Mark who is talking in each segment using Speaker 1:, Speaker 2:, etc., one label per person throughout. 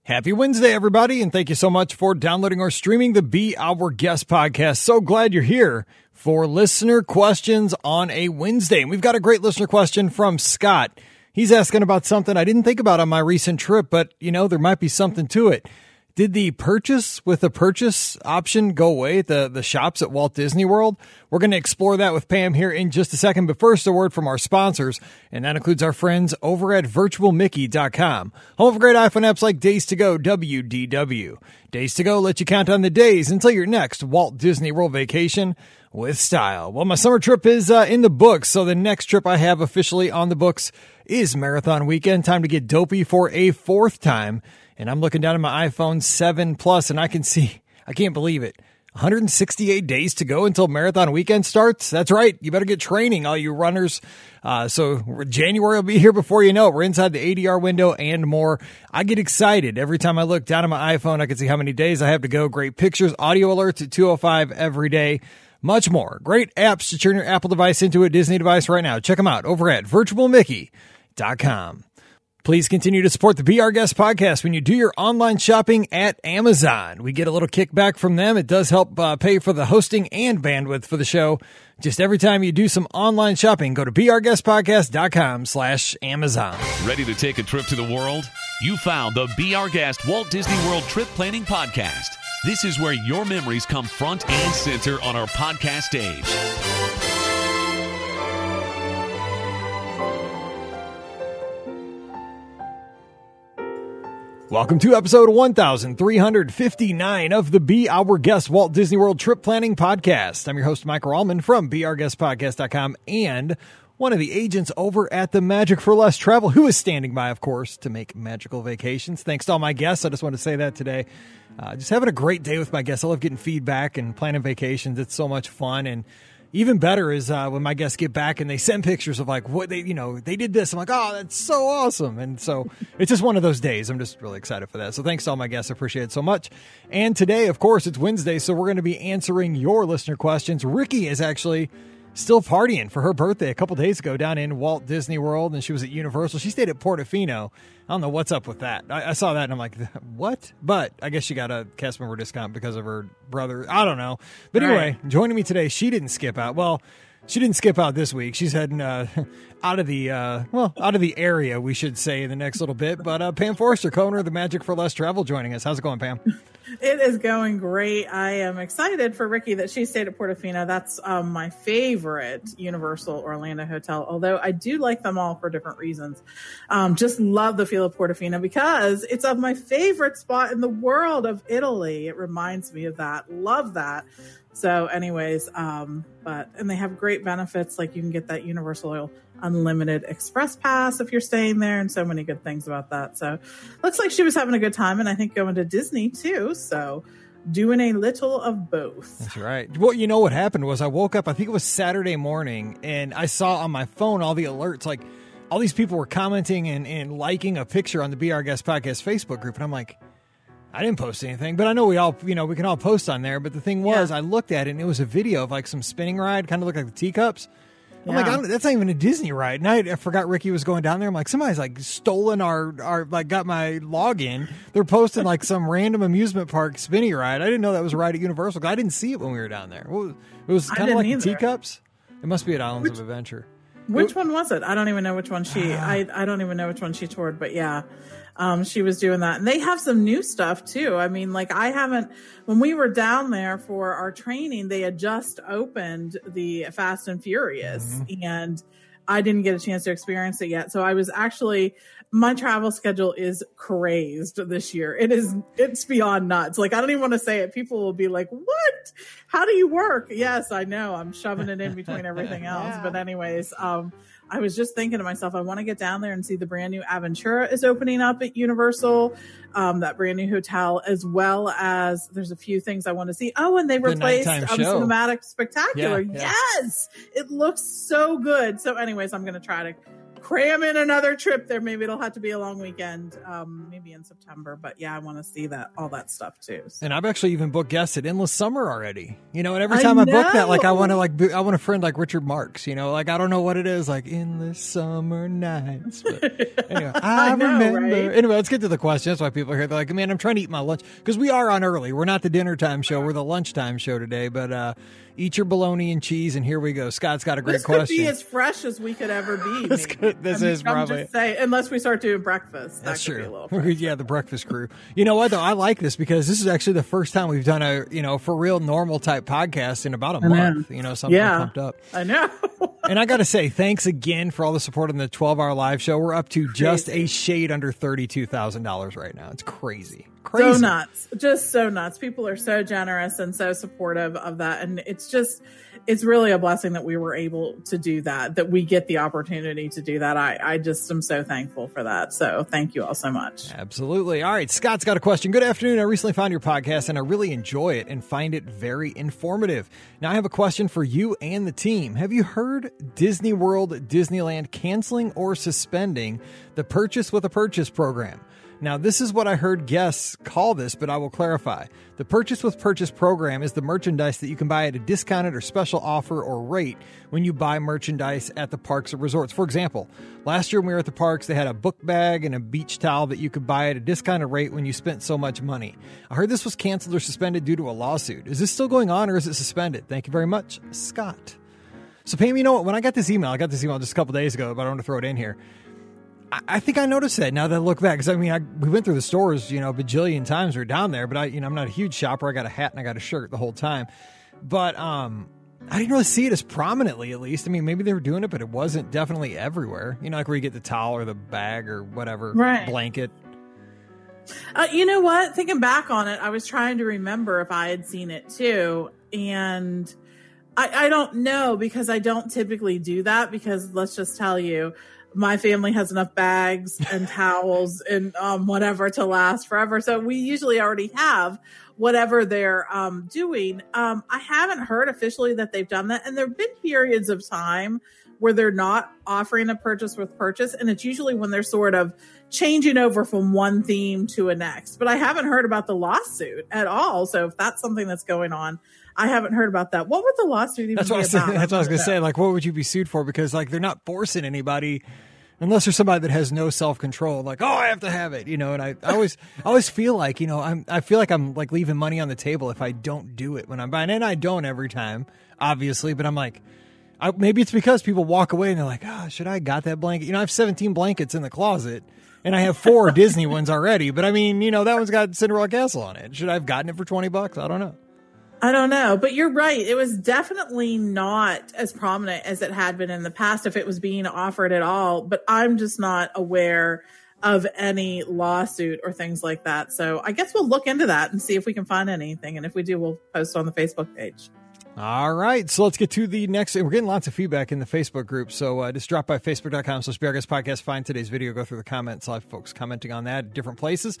Speaker 1: Happy Wednesday, everybody, and thank you so much for downloading or streaming the Be Our Guest podcast. So glad you're here for listener questions on a Wednesday. And we've got a great listener question from Scott. He's asking about something I didn't think about on my recent trip, but, there might be something to it. Did the purchase with the purchase option go away at the shops at Walt Disney World? We're going to explore that with Pam here in just a second. But first, a word from our sponsors, and that includes our friends over at virtualmickey.com. Home of great iPhone apps like Days to Go, WDW. Days to Go let you count on the days until your next Walt Disney World vacation with style. Well, my summer trip is in the books, so the next trip I have officially on the books is Marathon Weekend. Time to get dopey for a fourth time. And I'm looking down at my iPhone 7 Plus, and I can't believe it. 168 days to go until Marathon Weekend starts. That's right. You better get training, all you runners. So January will be here before you know it. We're inside the ADR window and more. I get excited every time I look down at my iPhone. I can see how many days I have to go. Great pictures, audio alerts at 2:05 every day. Much more. Great apps to turn your Apple device into a Disney device right now. Check them out over at virtualmickey.com. Please continue to support the Be Our Guest podcast when you do your online shopping at Amazon. We get a little kickback from them. It does help pay for the hosting and bandwidth for the show. Just every time you do some online shopping, go to beourguestpodcast.com/Amazon.
Speaker 2: Ready to take a trip to the world? You found the Be Our Guest Walt Disney World Trip Planning Podcast. This is where your memories come front and center on our podcast stage.
Speaker 1: Welcome to episode 1359 of the Be Our Guest Walt Disney World Trip Planning Podcast. I'm your host, Michael Allman from beourguestpodcast.com and one of the agents over at the Magic for Less Travel, who is standing by, of course, to make magical vacations. Thanks to all my guests. I just want to say that today. Just having a great day with my guests. I love getting feedback and planning vacations. It's so much fun. And even better is when my guests get back and they send pictures of like what they did this. I'm like, oh, that's so awesome. And so it's just one of those days. I'm just really excited for that. So thanks to all my guests. I appreciate it so much. And today, of course, it's Wednesday. So we're going to be answering your listener questions. Ricky is actually still partying for her birthday a couple days ago down in Walt Disney World, and she was at Universal. She stayed at Portofino. I don't know what's up with that. I saw that, and I'm like, what? But I guess she got a cast member discount because of her brother. I don't know. But anyway, Joining me today, she didn't skip out. Well, she didn't skip out this week. She's heading out of the area, we should say, in the next little bit. But Pam Forrester, co-owner of the Magic for Less Travel, joining us. How's it going, Pam?
Speaker 3: It is going great. I am excited for Ricky that she stayed at Portofino. That's my favorite Universal Orlando hotel, although I do like them all for different reasons. Just love the feel of Portofino because it's of my favorite spot in the world of Italy. It reminds me of that. Love that. So anyways, and they have great benefits. Like you can get that Universal Unlimited Express Pass if you're staying there, and so many good things about that. So looks like she was having a good time, and I think going to Disney too. So doing a little of both.
Speaker 1: That's right. Well, you know what happened was I woke up, I think it was Saturday morning, and I saw on my phone all the alerts, like all these people were commenting and liking a picture on the Be Our Guest Podcast Facebook group. And I'm like, I didn't post anything, but I know we can all post on there. But the thing was, I looked at it and it was a video of like some spinning ride, kind of looked like the teacups. I'm like, that's not even a Disney ride. And I forgot Ricky was going down there. I'm like, somebody's like stolen our like got my login. They're posting like some random amusement park spinny ride. I didn't know that was a ride at Universal. I didn't see it when we were down there. It was kind of like the teacups. It must be at Islands of Adventure.
Speaker 3: Which one was it? I don't even know which one I don't even know which one she toured, but yeah. She was doing that. And they have some new stuff too. I mean, like when we were down there for our training, they had just opened the Fast and Furious and I didn't get a chance to experience it yet. So my travel schedule is crazed this year. It's beyond nuts. Like, I don't even want to say it. People will be like, what? How do you work? Yes, I know. I'm shoving it in between everything else. Yeah. But anyways, I was just thinking to myself, I want to get down there and see the brand new Aventura is opening up at Universal, that brand new hotel, as well as there's a few things I want to see. Oh, and they replaced Cinematic Spectacular. Yeah. Yes, it looks so good. So anyways, I'm going to try to cram in another trip there. Maybe it'll have to be a long weekend, maybe in September. But yeah, I want to see all that stuff too. So.
Speaker 1: And I've actually even booked guests at Endless Summer already. And every time I book that, I want a friend like Richard Marx. I don't know what it is, like Endless Summer Nights. But anyway, I remember. Right? Anyway, let's get to the question. That's why people are here. They're like, man, I'm trying to eat my lunch because we are on early. We're not the dinner time show. We're the lunchtime show today. But eat your bologna and cheese, and here we go. Scott's got a great question.
Speaker 3: This could be as fresh as we could ever be.
Speaker 1: This is probably.
Speaker 3: Just saying, unless we start doing breakfast.
Speaker 1: That's
Speaker 3: true.
Speaker 1: Be
Speaker 3: a little
Speaker 1: yeah, the breakfast crew. You know what, though? I like this because this is actually the first time we've done a, for real normal type podcast in about a month. Something pumped up.
Speaker 3: I know.
Speaker 1: And I got to say, thanks again for all the support on the 12-hour live show. We're up to just a shade under $32,000 right now. It's crazy.
Speaker 3: So nuts. Just so nuts. People are so generous and so supportive of that. And it's really a blessing that we were able to do that we get the opportunity to do that. I just am so thankful for that. So thank you all so much.
Speaker 1: Absolutely. All right. Scott's got a question. Good afternoon. I recently found your podcast and I really enjoy it and find it very informative. Now I have a question for you and the team. Have you heard Disney World, Disneyland canceling or suspending the Purchase with a Purchase program? Now, this is what I heard guests call this, but I will clarify. The Purchase with Purchase program is the merchandise that you can buy at a discounted or special offer or rate when you buy merchandise at the parks or resorts. For example, last year when we were at the parks, they had a book bag and a beach towel that you could buy at a discounted rate when you spent so much money. I heard this was canceled or suspended due to a lawsuit. Is this still going on or is it suspended? Thank you very much, Scott. So, Pam, when I got this email just a couple days ago, but I want to throw it in here. I think I noticed that now that I look back, because we went through the stores, a bajillion times. We were down there, but I'm not a huge shopper. I got a hat and I got a shirt the whole time, but I didn't really see it as prominently, at least. Maybe they were doing it, but it wasn't definitely everywhere. Like where you get the towel or the bag or whatever, right. Blanket.
Speaker 3: You know what? Thinking back on it, I was trying to remember if I had seen it too, and I don't know because I don't typically do that because let's just tell you. My family has enough bags and towels and whatever to last forever. So we usually already have whatever they're doing. I haven't heard officially that they've done that. And there have been periods of time where they're not offering a Purchase with Purchase. And it's usually when they're sort of changing over from one theme to a next. But I haven't heard about the lawsuit at all. So if that's something that's going on, I haven't heard about that. What would the lawsuit even be about?
Speaker 1: That's what I was going to say. Like, what would you be sued for? Because they're not forcing anybody unless there's somebody that has no self-control, like, oh, I have to have it, and I always feel like, I feel like I'm like leaving money on the table if I don't do it when I'm buying, and I don't every time, obviously, but I'm like, maybe it's because people walk away and they're like, oh, should I got that blanket? I have 17 blankets in the closet, and I have 4 Disney ones already, but that one's got Cinderella Castle on it. Should I have gotten it for $20? I don't know.
Speaker 3: I don't know, but you're right. It was definitely not as prominent as it had been in the past if it was being offered at all, but I'm just not aware of any lawsuit or things like that. So I guess we'll look into that and see if we can find anything. And if we do, we'll post on the Facebook page.
Speaker 1: All right. So let's get to the next. We're getting lots of feedback in the Facebook group. So just drop by facebook.com/BRGuestPodcast. Find today's video. Go through the comments. I'll have folks commenting on that at different places.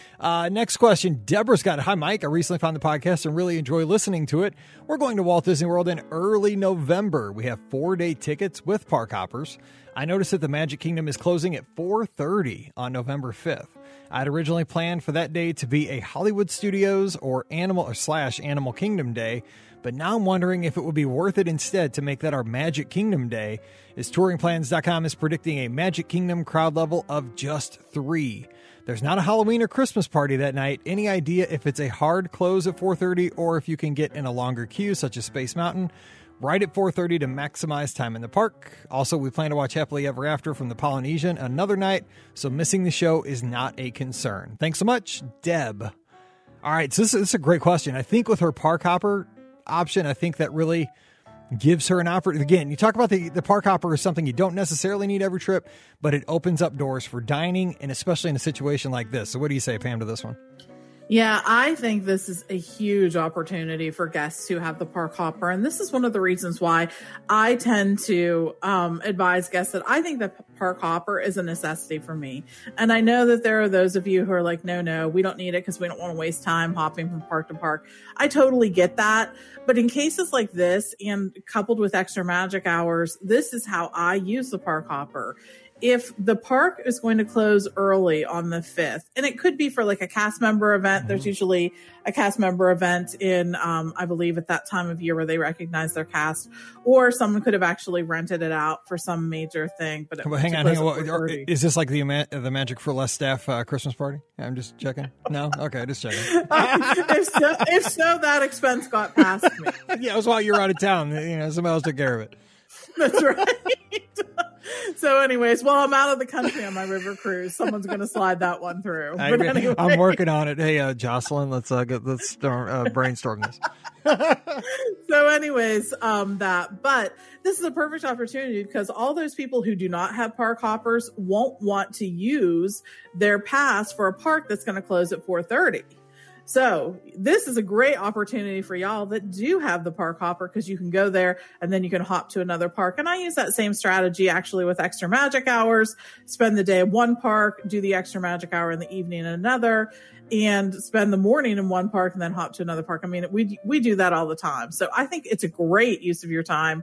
Speaker 1: Next question. Deborah's got it. Hi, Mike. I recently found the podcast and really enjoy listening to it. We're going to Walt Disney World in early November. We have 4-day tickets with park hoppers. I noticed that the Magic Kingdom is closing at 4:30 on November 5th. I'd originally planned for that day to be a Hollywood Studios or Animal Kingdom day, but now I'm wondering if it would be worth it instead to make that our Magic Kingdom day, as touringplans.com is predicting a Magic Kingdom crowd level of just 3. There's not a Halloween or Christmas party that night. Any idea if it's a hard close at 4:30 or if you can get in a longer queue, such as Space Mountain, right at 4:30 to maximize time in the park? Also, we plan to watch Happily Ever After from the Polynesian another night, so missing the show is not a concern. Thanks so much, Deb. All right, so this is a great question. I think with her park hopper option, I think that really gives her an opportunity. Again, you talk about the park hopper is something you don't necessarily need every trip, but it opens up doors for dining, and especially in a situation like this. So what do you say, Pam, to this one?
Speaker 3: Yeah, I think this is a huge opportunity for guests who have the park hopper. And this is one of the reasons why I tend to advise guests that I think the park hopper is a necessity for me. And I know that there are those of you who are like, no, we don't need it because we don't want to waste time hopping from park to park. I totally get that. But in cases like this, and coupled with extra magic hours, this is how I use the park hopper. if the park is going to close early on the 5th, and it could be for like a cast member event, there's usually a cast member event in, I believe at that time of year where they recognize their cast, or someone could have actually rented it out for some major thing. But
Speaker 1: hang on. Is this like the Magic for Less staff Christmas party? I'm just checking. No? Okay, just checking.
Speaker 3: If so, that expense got past me.
Speaker 1: Yeah, it was while you were out of town. Somebody else took care of it.
Speaker 3: That's right. So anyways, while I'm out of the country on my river cruise, someone's going to slide that one through. But anyway.
Speaker 1: I'm working on it. Hey, Jocelyn, let's brainstorm this.
Speaker 3: So anyways, but this is a perfect opportunity because all those people who do not have park hoppers won't want to use their pass for a park that's going to close at 4:30. So this is a great opportunity for y'all that do have the park hopper, because you can go there and then you can hop to another park. And I use that same strategy actually with extra magic hours, spend the day at one park, do the extra magic hour in the evening in another, and spend the morning in one park and then hop to another park. I mean, we do that all the time. So I think it's a great use of your time.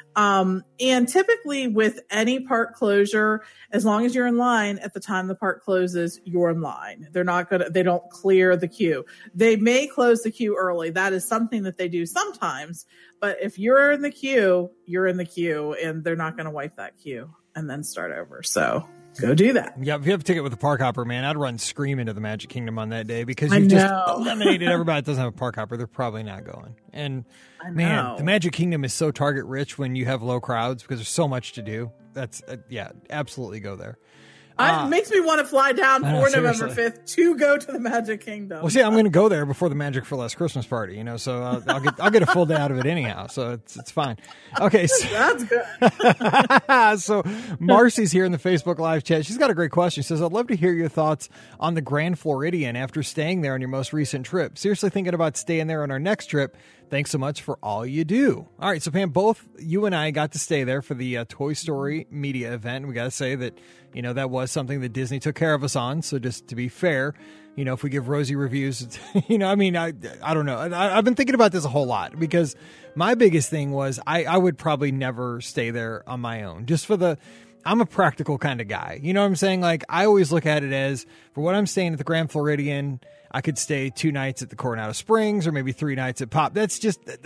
Speaker 3: And typically with any park closure, as long as you're in line at the time the park closes, you're in line. They don't clear the queue. They may close the queue early. That is something that they do sometimes, but if you're in the queue, you're in the queue, and they're not going to wipe that queue and then start over. So go do that.
Speaker 1: Yeah, if you have a ticket with the park hopper, man, I'd run screaming to the Magic Kingdom on that day, because you've just eliminated everybody that doesn't have a park hopper. They're probably not going. And man, the Magic Kingdom is so target rich when you have low crowds because there's so much to do. That's absolutely go there.
Speaker 3: It makes me want to fly down for November 5th to go to the Magic Kingdom.
Speaker 1: Well, see, I'm going to go there before the Magic for Less Christmas party, so I'll get a full day out of it anyhow, so it's fine. Okay, so,
Speaker 3: that's good.
Speaker 1: So Marcy's here in the Facebook Live chat. She's got a great question. She says, I'd love to hear your thoughts on the Grand Floridian after staying there on your most recent trip. Seriously thinking about staying there on our next trip. Thanks so much for all you do. All right, so Pam, both you and I got to stay there for the Toy Story media event. We got to say that, that was something that Disney took care of us on. So just to be fair, if we give rosy reviews, I don't know. I've been thinking about this a whole lot, because my biggest thing was I would probably never stay there on my own, just for I'm a practical kind of guy. You know what I'm saying? Like, I always look at it as, for what I'm staying at the Grand Floridian, I could stay 2 nights at the Coronado Springs or maybe 3 nights at Pop. That's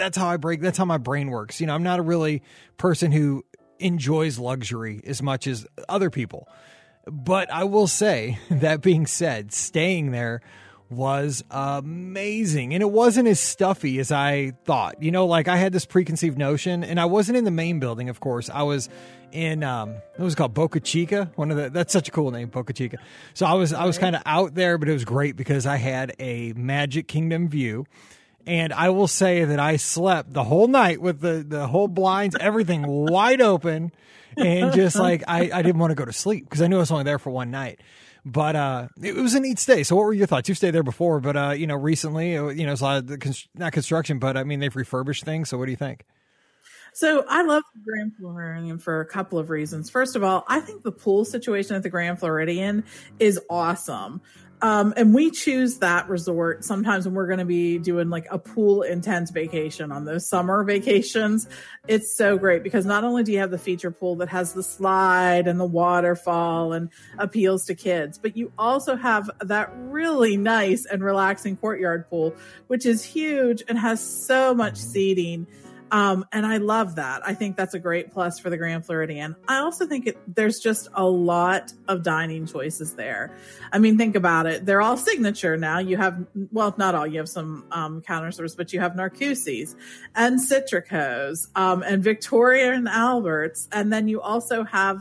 Speaker 1: how my brain works. I'm not a really person who enjoys luxury as much as other people. But I will say, that being said, staying there was amazing. And it wasn't as stuffy as I thought. I had this preconceived notion, and I wasn't in the main building, of course. I was in it was called Boca Chica. That's such a cool name, Boca Chica. So I was kind of out there, but it was great because I had a Magic Kingdom view. And I will say that I slept the whole night with the whole blinds, everything wide open, and just like I didn't want to go to sleep because I knew I was only there for one night. But it was a neat stay. So what were your thoughts? You've stayed there before, but recently, it's a lot of not construction, but I mean, they've refurbished things. So what do you think?
Speaker 3: So I love the Grand Floridian for a couple of reasons. First of all, I think the pool situation at the Grand Floridian is awesome. And we choose that resort sometimes when we're going to be doing like a pool intense vacation on those summer vacations. It's so great because not only do you have the feature pool that has the slide and the waterfall and appeals to kids, but you also have that really nice and relaxing courtyard pool, which is huge and has so much seating. And I love that. I think that's a great plus for the Grand Floridian. I also think there's just a lot of dining choices there. I mean, think about it. They're all signature now. You have, well, not all, you have some counter service, but you have Narcoossee's and Citrico's, and Victoria and Albert's. And then you also have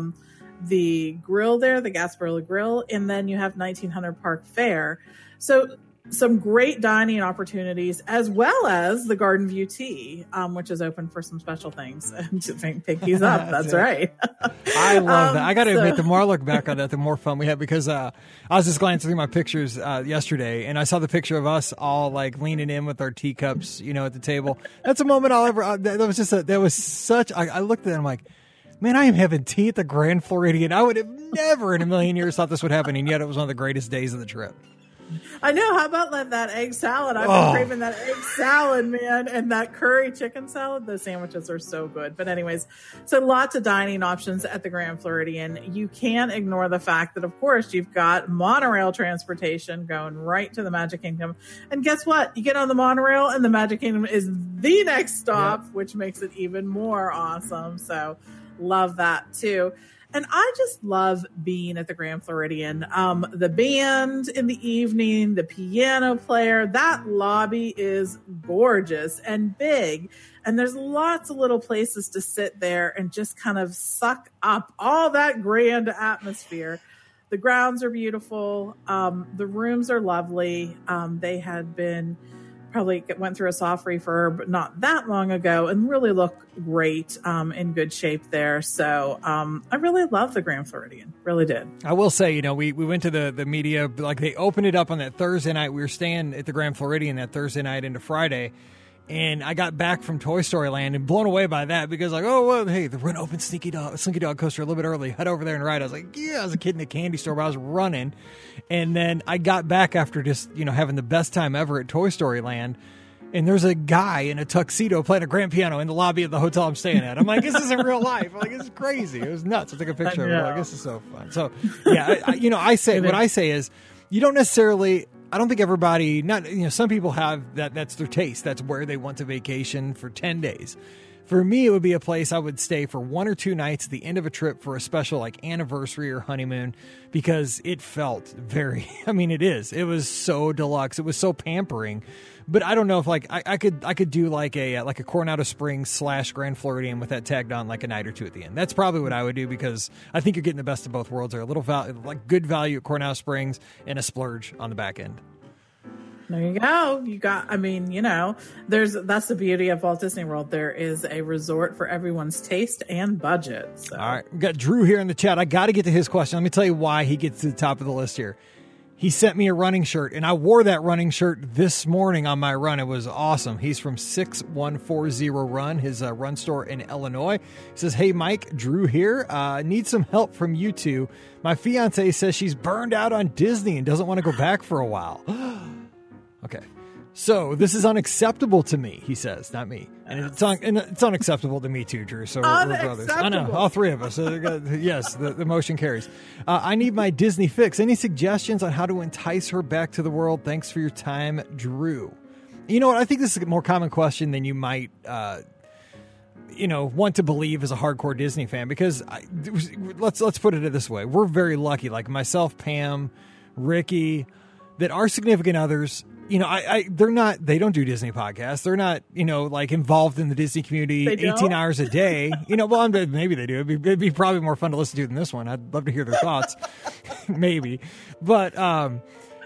Speaker 3: the grill there, the Gasparilla Grill, and then you have 1900 Park Fair. So some great dining opportunities, as well as the Garden View Tea, which is open for some special things. Pick these up. That's right.
Speaker 1: I love that. I got to admit, the more I look back on that, the more fun we had, because I was just glancing through my pictures yesterday, and I saw the picture of us all like leaning in with our teacups, at the table. That's a moment I'll ever. That was such. I looked at it and I'm like, man, I am having tea at the Grand Floridian. I would have never in a million years thought this would happen, and yet it was one of the greatest days of the trip.
Speaker 3: I know. How about that egg salad? I've been craving that egg salad, man, and that curry chicken salad. Those sandwiches are so good. But anyways, so lots of dining options at the Grand Floridian. You can't ignore the fact that, of course, you've got monorail transportation going right to the Magic Kingdom. And guess what? You get on the monorail and the Magic Kingdom is the next stop, which makes it even more awesome. So love that too. And I just love being at the Grand Floridian. The band in the evening, the piano player, that lobby is gorgeous and big. And there's lots of little places to sit there and just kind of suck up all that grand atmosphere. The grounds are beautiful. The rooms are lovely. They had been probably went through a soft refurb not that long ago and really look great, in good shape there. So I really love the Grand Floridian. Really did. I
Speaker 1: will say, we went to the media, like they opened it up on that Thursday night. We were staying at the Grand Floridian that Thursday night into Friday. And I got back from Toy Story Land and blown away by that because hey, we're going to open Slinky Dog coaster a little bit early. Head over there and ride. I was like, I was a kid in a candy store, but I was running. And then I got back after just, having the best time ever at Toy Story Land. And there's a guy in a tuxedo playing a grand piano in the lobby of the hotel I'm staying at. I'm like, this isn't real life. I'm like, this is crazy. It was nuts. I took a picture of it. I'm like, this is so fun. So, yeah, I say is you don't necessarily... I don't think everybody, some people have that's their taste. That's where they want to vacation for 10 days. For me, it would be a place I would stay for 1 or 2 nights at the end of a trip for a special like anniversary or honeymoon, because it felt it was so deluxe. It was so pampering. But I don't know if I could do like a Coronado Springs / Grand Floridian with that tagged on like a night or 2 at the end. That's probably what I would do, because I think you're getting the best of both worlds there. A little good value at Coronado Springs and a splurge on the back end.
Speaker 3: There you go. That's the beauty of Walt Disney World. There is a resort for everyone's taste and budget. So.
Speaker 1: All right. We got Drew here in the chat. I got to get to his question. Let me tell you why he gets to the top of the list here. He sent me a running shirt, and I wore that running shirt this morning on my run. It was awesome. He's from 6140 Run, his run store in Illinois. He says, hey, Mike, Drew here. Need some help from you two. My fiance says she's burned out on Disney and doesn't want to go back for a while. Okay. So this is unacceptable to me, he says, not me. And it's unacceptable to me too, Drew. So we're brothers. I know, all 3 of us. Yes, the motion carries. I need my Disney fix. Any suggestions on how to entice her back to the world? Thanks for your time, Drew. You know what? I think this is a more common question than you might, want to believe as a hardcore Disney fan, because let's put it this way. We're very lucky, like myself, Pam, Ricky, that our significant others, they don't do Disney podcasts. They're not, involved in the Disney community 18 hours a day. Maybe they do. It'd be probably more fun to listen to than this one. I'd love to hear their thoughts. Maybe. But, Pam,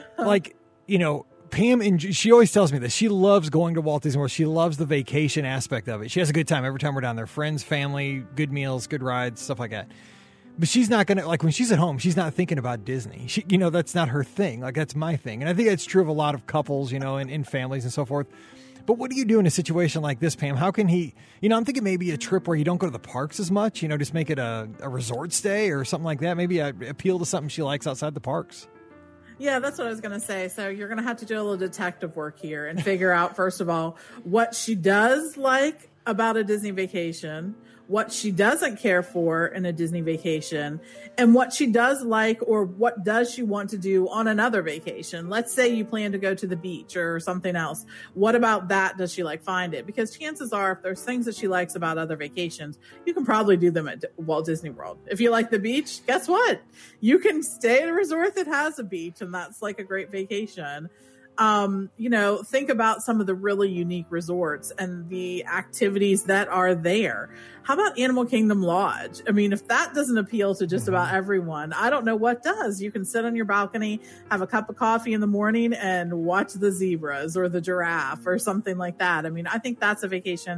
Speaker 1: and she always tells me this. She loves going to Walt Disney World. She loves the vacation aspect of it. She has a good time every time we're down there. Friends, family, good meals, good rides, stuff like that. But she's not going to, when she's at home, she's not thinking about Disney. She, that's not her thing. That's my thing. And I think that's true of a lot of couples, in families and so forth. But what do you do in a situation like this, Pam? How can he, I'm thinking maybe a trip where you don't go to the parks as much, just make it a resort stay or something like that. Maybe appeal to something she likes outside the parks.
Speaker 3: Yeah, that's what I was going to say. So you're going to have to do a little detective work here and figure out, first of all, what she does like about a Disney vacation, what she doesn't care for in a Disney vacation, and what she does like or what does she want to do on another vacation. Let's say you plan to go to the beach or something else. What about that does she find it? Because chances are, if there's things that she likes about other vacations, you can probably do them at Walt Disney World. If you like the beach, guess what? You can stay at a resort that has a beach, and that's a great vacation. Think about some of the really unique resorts and the activities that are there. How about Animal Kingdom Lodge? If that doesn't appeal to just about everyone, I don't know what does. You can sit on your balcony, have a cup of coffee in the morning, and watch the zebras or the giraffe or something like that. I think that's a vacation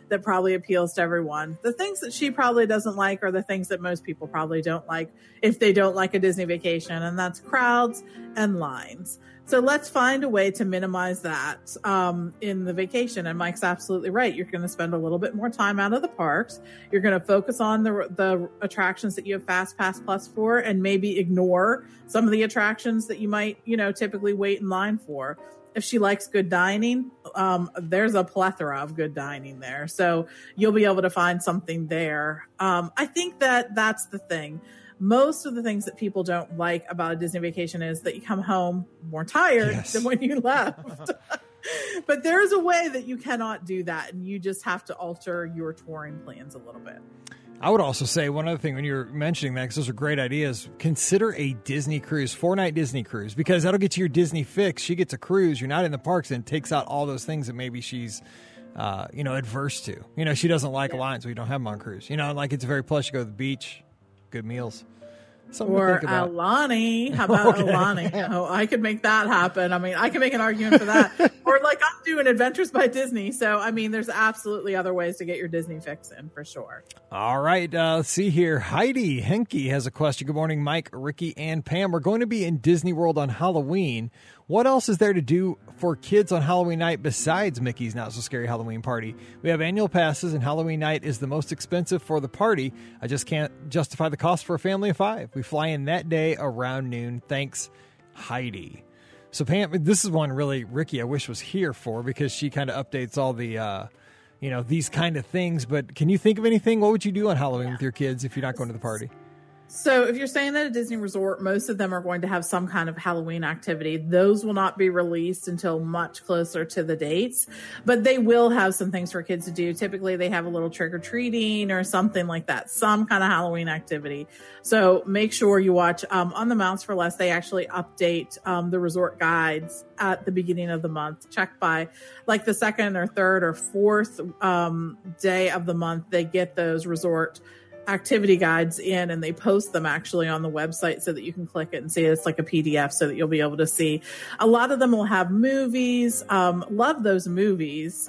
Speaker 3: that probably appeals to everyone. The things that she probably doesn't like are the things that most people probably don't like if they don't like a Disney vacation, and that's crowds and lines. So let's find a way to minimize that in the vacation. And Mike's absolutely right. You're going to spend a little bit more time out of the parks. You're going to focus on the attractions that you have Fast Pass Plus for, and maybe ignore some of the attractions that you might, typically wait in line for. If she likes good dining, there's a plethora of good dining there. So you'll be able to find something there. I think that's the thing. Most of the things that people don't like about a Disney vacation is that you come home more tired than when you left. But there is a way that you cannot do that, and you just have to alter your touring plans a little bit.
Speaker 1: I would also say one other thing when you're mentioning that, because those are great ideas, consider a Disney cruise, 4-night Disney cruise, because that'll get you your Disney fix. She gets a cruise, you're not in the parks, and it takes out all those things that maybe she's adverse to. She doesn't like lines, we don't have them on cruise. Like it's very plush, you go to the beach, good meals. Something
Speaker 3: or Aulani. How about Aulani? Oh, I could make that happen. I mean, I can make an argument for that. Or like I'm doing Adventures by Disney. So, I mean, there's absolutely other ways to get your Disney fix in for sure.
Speaker 1: All right. Let's see here. Heidi Henke has a question. Good morning, Mike, Ricky, and Pam. We're going to be in Disney World on Halloween. What else is there to do for kids on Halloween night besides Mickey's Not So Scary Halloween Party? We have annual passes, and Halloween night is the most expensive for the party. I just can't justify the cost for a family of 5. We fly in that day around noon. Thanks, Heidi. So, Pam, this is one really Ricky I wish was here for, because she kind of updates all the, these kind of things. But can you think of anything? What would you do on Halloween with your kids if you're not going to the party?
Speaker 3: So if you're staying at a Disney resort, most of them are going to have some kind of Halloween activity. Those will not be released until much closer to the dates, but they will have some things for kids to do. Typically, they have a little trick-or-treating or something like that, some kind of Halloween activity. So make sure you watch on the Mounts for Less. They actually update the resort guides at the beginning of the month. Check by like the second or third or fourth day of the month. They get those resort activity guides in, and they post them actually on the website so that you can click it and see it's like a PDF so that you'll be able to see. A lot of them will have movies. Love those movies.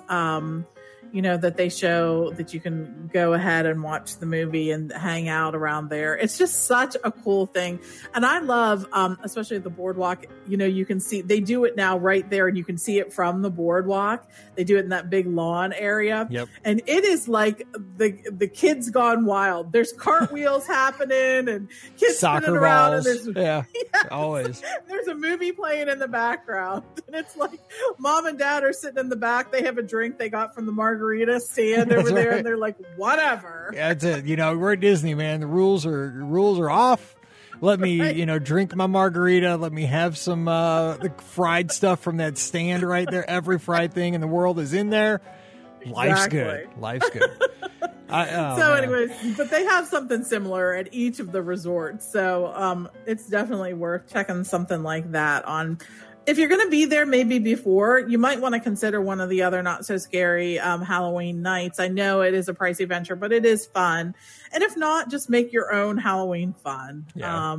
Speaker 3: That they show that you can go ahead and watch the movie and hang out around there. It's just such a cool thing. And I love, especially the boardwalk, you can see, they do it now right there and you can see it from the boardwalk. They do it in that big lawn area.
Speaker 1: Yep.
Speaker 3: And it is like the kids gone wild. There's cartwheels happening and kids
Speaker 1: soccer
Speaker 3: spinning around.
Speaker 1: balls.
Speaker 3: And
Speaker 1: yes,
Speaker 3: always. There's a movie playing in the background. And it's like mom and dad are sitting in the back. They have a drink they got from the margarita stand over there, and they're like, whatever.
Speaker 1: Yeah, that's it. We're at Disney, man. The rules are off. Let me, drink my margarita. Let me have some the fried stuff from that stand right there. Every fried thing in the world is in there. Life's good.
Speaker 3: Anyways, but they have something similar at each of the resorts. So it's definitely worth checking something like that on. If you're going to be there maybe before, you might want to consider one of the other not so scary Halloween nights. I know it is a pricey venture, but it is fun. And if not, just make your own Halloween fun.
Speaker 1: Yeah.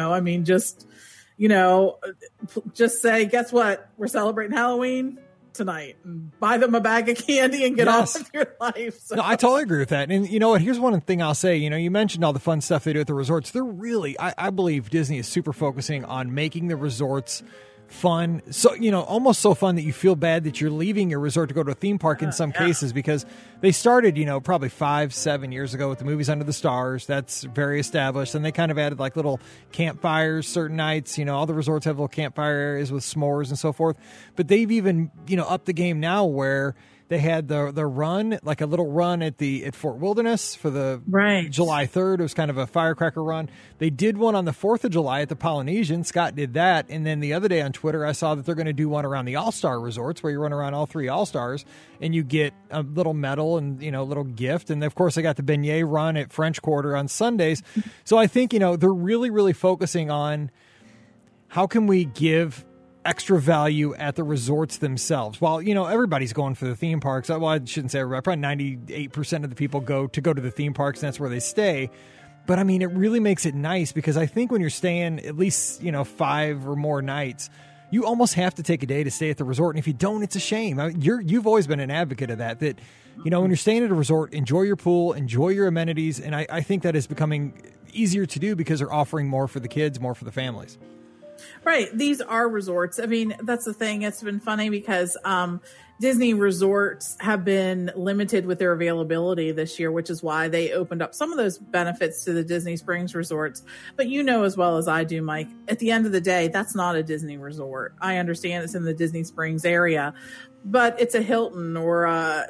Speaker 3: Just say, guess what? We're celebrating Halloween tonight, and buy them a bag of candy and get on with your life. So.
Speaker 1: No, I totally agree with that. And you know what? Here's one thing I'll say. You mentioned all the fun stuff they do at the resorts. They're really, I believe Disney is super focusing on making the resorts fun. So, almost so fun that you feel bad that you're leaving your resort to go to a theme park in some cases, because they started, probably 5-7 years ago with the movies Under the Stars. That's very established. And they kind of added like little campfires certain nights. All the resorts have little campfire areas with s'mores and so forth. But they've even, upped the game now where they had the run, like a little run at Fort Wilderness for the July 3rd. It was kind of a firecracker run. They did one on the 4th of July at the Polynesian. Scott did that. And then the other day on Twitter, I saw that they're going to do one around the All-Star resorts where you run around all 3 All-Stars and you get a little medal and, a little gift. And of course, they got the beignet run at French Quarter on Sundays. So I think, they're really, really focusing on how can we give extra value at the resorts themselves. While, everybody's going for the theme parks. Well, I shouldn't say everybody. Probably 98% of the people go to the theme parks, and that's where they stay. But, it really makes it nice because I think when you're staying at least, 5 or more nights, you almost have to take a day to stay at the resort. And if you don't, it's a shame. I mean, you've always been an advocate of that, you know, when you're staying at a resort, enjoy your pool, enjoy your amenities. And I think that is becoming easier to do because they're offering more for the kids, more for the families.
Speaker 3: Right. These are resorts. I mean, that's the thing. It's been funny because Disney resorts have been limited with their availability this year, which is why they opened up some of those benefits to the Disney Springs resorts. But you know as well as I do, Mike, at the end of the day, that's not a Disney resort. I understand it's in the Disney Springs area, but it's a Hilton or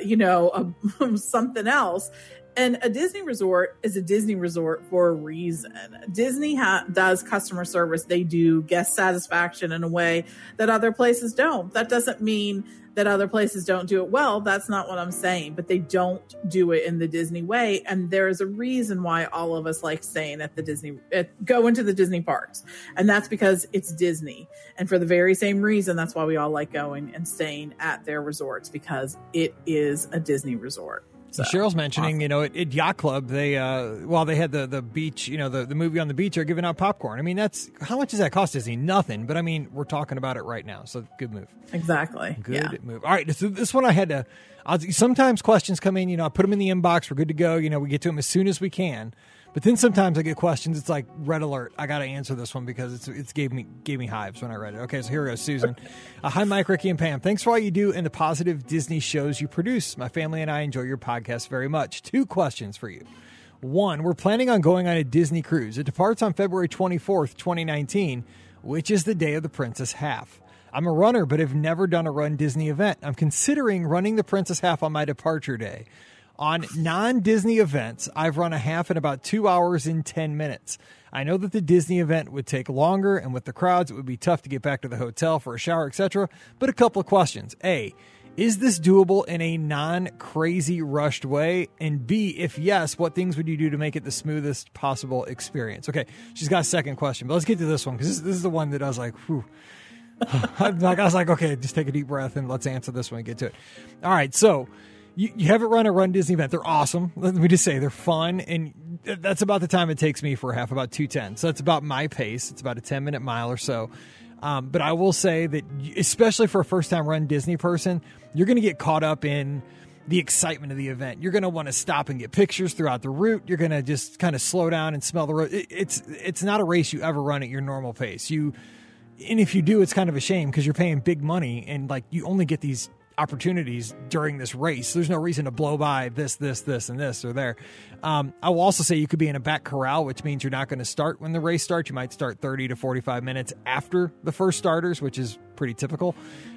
Speaker 3: something else. And a Disney resort is a Disney resort for a reason. Disney does customer service. They do guest satisfaction in a way that other places don't. That doesn't mean that other places don't do it well. That's not what I'm saying, but they don't do it in the Disney way. And there is a reason why all of us like staying at go into the Disney parks. And that's because it's Disney. And for the very same reason, that's why we all like going and staying at their resorts, because it is a Disney resort. So,
Speaker 1: Cheryl's mentioning,
Speaker 3: awesome.
Speaker 1: You know, at Yacht Club, they had the beach, you know, the movie on the beach, are giving out popcorn. I mean, how much does that cost Disney? Nothing. But I mean, we're talking about it right now. So good move.
Speaker 3: Exactly.
Speaker 1: Good move. All right. So this one I had to, sometimes questions come in, you know, I put them in the inbox. We're good to go. You know, we get to them as soon as we can. But then sometimes I get questions. It's like red alert. I got to answer this one because it's gave me hives when I read it. Okay, so here we go. Susan. Hi, Mike, Ricky, and Pam. Thanks for all you do and the positive Disney shows you produce. My family and I enjoy your podcast very much. 2 questions for you. 1, we're planning on going on a Disney cruise. It departs on February 24th, 2019, which is the day of the Princess Half. I'm a runner, but have never done a Run Disney event. I'm considering running the Princess Half on my departure day. On non-Disney events, I've run a half in about 2 hours and 10 minutes. I know that the Disney event would take longer, and with the crowds, it would be tough to get back to the hotel for a shower, etc. But a couple of questions. A, is this doable in a non-crazy rushed way? And B, if yes, what things would you do to make it the smoothest possible experience? Okay, she's got a second question, but let's get to this one, because this is the one that I was like, whew. I was like, okay, just take a deep breath and let's answer this one and get to it. All right, so you haven't run a Run Disney event. They're awesome. Let me just say they're fun. And that's about the time it takes me for a half, about 2:10. So that's about my pace. It's about a 10-minute mile or so. But I will say that, especially for a first-time Run Disney person, you're going to get caught up in the excitement of the event. You're going to want to stop and get pictures throughout the route. You're going to just kind of slow down and smell the road. It's not a race you ever run at your normal pace. And if you do, it's kind of a shame because you're paying big money and like you only get these opportunities during this race. There's no reason to blow by this, and this or there. I will also say you could be in a back corral, which means you're not going to start when the race starts. You might start 30 to 45 minutes after the first starters, which is pretty typical.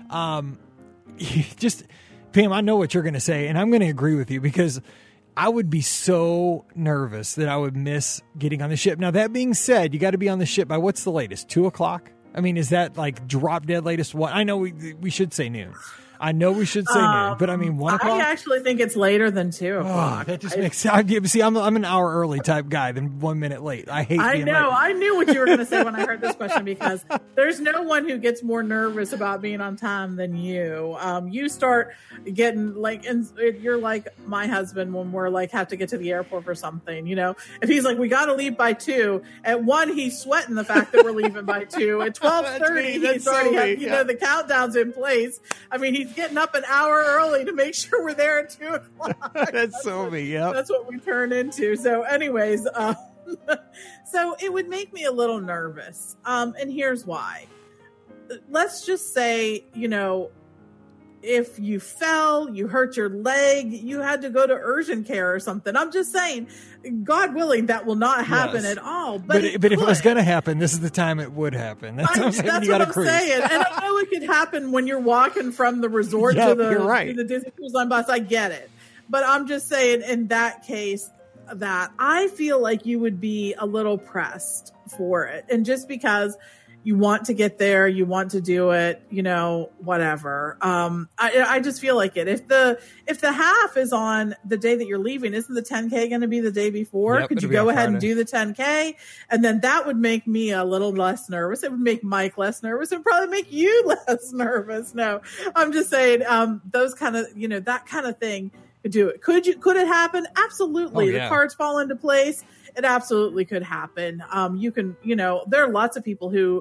Speaker 1: Just, Pam, I know what you're going to say, and I'm going to agree with you because I would be so nervous that I would miss getting on the ship. Now, that being said, you got to be on the ship by what's the latest? 2:00? I mean, is that like drop dead latest? What? I know we should say noon. I know we should say noon, but I mean 1:00.
Speaker 3: I actually think it's later than 2:00.
Speaker 1: Oh, that just makes sense. See, I'm an hour early type guy than 1 minute late. I hate.
Speaker 3: I
Speaker 1: being
Speaker 3: know.
Speaker 1: late.
Speaker 3: I knew what you were going to say when I heard this question because there's no one who gets more nervous about being on time than you. You start getting like, and you're like my husband when we're like have to get to the airport for something. You know, if he's like we got to leave by 2, at 1 he's sweating the fact that we're leaving by 2. At 12:30 he's already had the countdown's in place. I mean, he's getting up an hour early to make sure we're there at 2:00.
Speaker 1: That's so me. Yep.
Speaker 3: That's what we turn into. So anyways, so it would make me a little nervous. And here's why. Let's just say, you know, if you fell, you hurt your leg, you had to go to urgent care or something. I'm just saying, God willing, that will not happen at all. But if it was
Speaker 1: going to happen, this is the time it would happen. That's what I'm
Speaker 3: saying. And I know it could happen when you're walking from the resort to the Disney Cruise Line bus. I get it. But I'm just saying, in that case, that I feel like you would be a little pressed for it. And just because you want to get there, you want to do it, you know, whatever. I just feel like it. If the half is on the day that you're leaving, isn't the 10K going to be the day before?
Speaker 1: Yep,
Speaker 3: could you go ahead and do the 10K? And then that would make me a little less nervous. It would make Mike less nervous. It would probably make you less nervous. No, I'm just saying, those kind of, you know, that kind of thing could do it. Could it happen? Absolutely. The cards fall into place. It absolutely could happen. You can, you know, there are lots of people who